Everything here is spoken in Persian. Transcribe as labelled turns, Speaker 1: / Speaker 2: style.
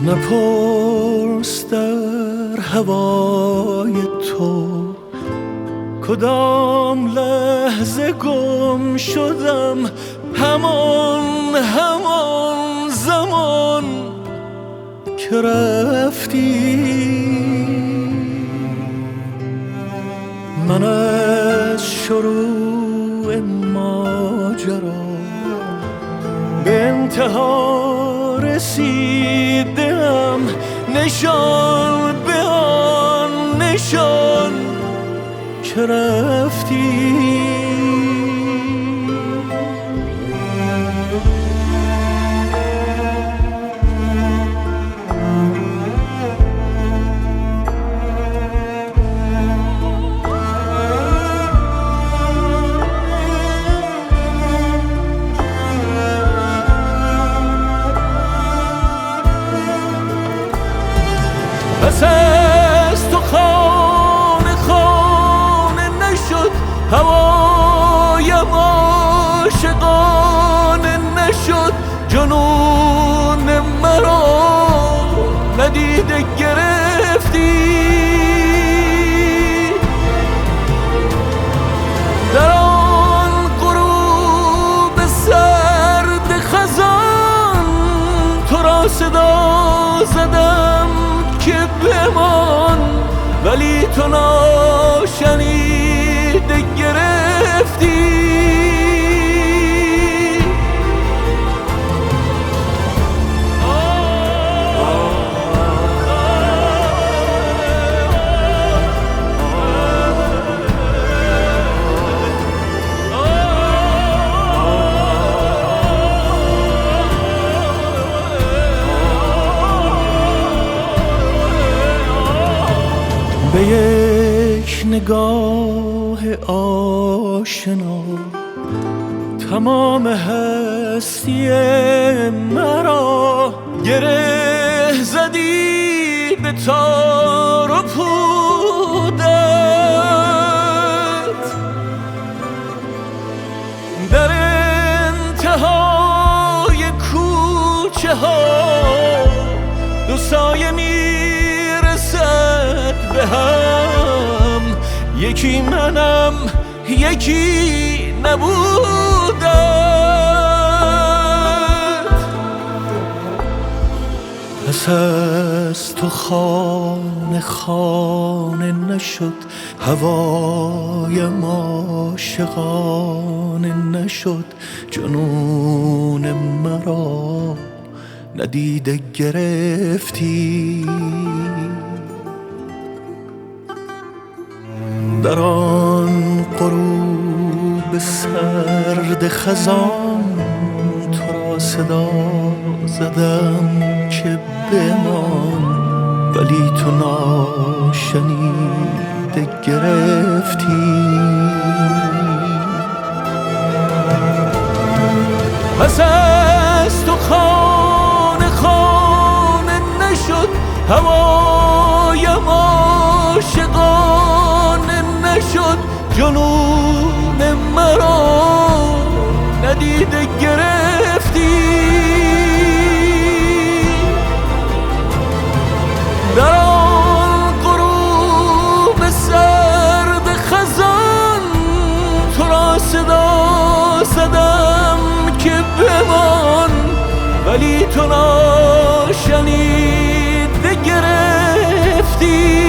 Speaker 1: نپرس در هوای تو کدام لحظه گم شدم، همان زمان که رفتی. من از شروع ماجرا به انتها رسیدم، نشان به آن نشان که رفتی. پس از تو خانه نشد، هوایم عاشقانه نشد، جنون مرا ندیده گرفتی. در آن غروب سرد خزان تو را صدا زدم که بمان، ولی تو ناشنیده گرفتی. به یک نگاه آشنا تمام هستی مرا گره زدی به تار و پودت. در انتهای کوچه ها دو سایه میرسد به هم، یکی منم یکی نبودت. پس از تو خانه نشد، هوایم عاشقانه نشد، جنون مرا ندیده گرفتی. در آن غروب سرد خزان تو را صدا زدم که بمان، ولی تو ناشنیده گرفتی. پس از تو خانه نشد، هوایم عاشقانه نشد، جنون مرا ندیده گرفتی. در آن غروب سرد خزان تو را صدا زدم که بمان، ولی تو ناشنیده گرفتی.